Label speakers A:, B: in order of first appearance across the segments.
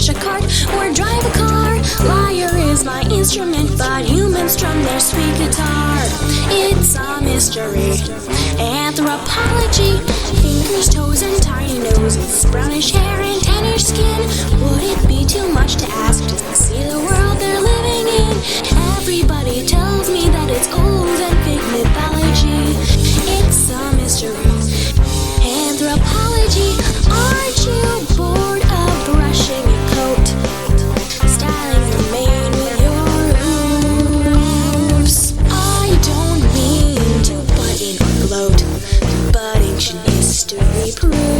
A: push a cart or drive a car. Lyre is my instrument, but humans strum their sweet guitar. It's a mystery. Anthropology. Fingers, toes, and tiny noses, brownish hair and tannish skin. Would it be too much to ask just to see the world they're living in? Everybody tells me that it's old and fake mythology. It's a mystery. Anthropology. Aren't you bored of brushing your coat, styling your mane with your hooves? I don't mean to butt in or gloat, but ancient history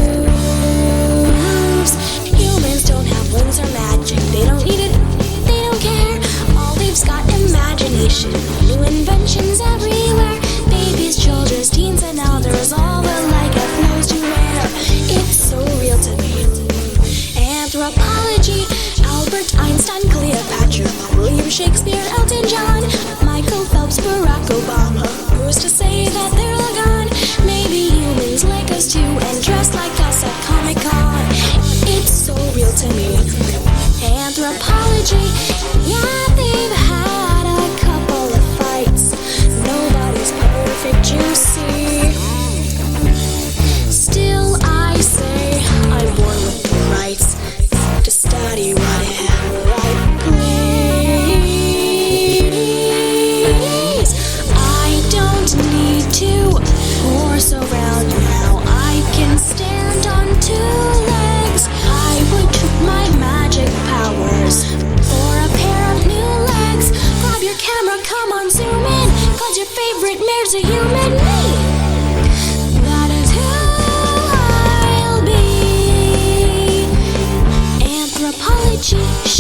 A: proves humans don't have wings or magic. They don't need it, they don't care. All they've's got imagination, new inventions everywhere. Babies, children, teens, and elders, all alike have clothes to wear. It's so real to me. Anthropology. Albert Einstein, Cleopatra, William Shakespeare, Elton John, Michael Phelps, Barack Obama. Who's to say that they're all gone? Maybe humans like us too and dress like us at Comic-Con. It's so real to me. Anthropology. Yeah, they've had a couple of fights. Nobody's perfect, you see. Still, I say I'm born with the rights to study whatever I please. I don't need to horse around now. I can stand on two legs. I would trade my magic powers for a pair of new legs. Grab your camera, come on, zoom in, 'cause your favorite mare's a human. Me, that is who I'll be. Anthropology.